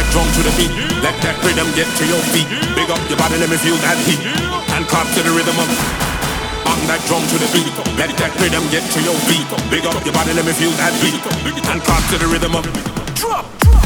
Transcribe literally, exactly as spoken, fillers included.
drum to the beat. Let that rhythm get to your feet. Big up your body, let me feel that heat. And clap to the rhythm of on that drum to the beat. Let that rhythm get to your feet. Big up your body, let me feel that heat. And clap to the rhythm of drop.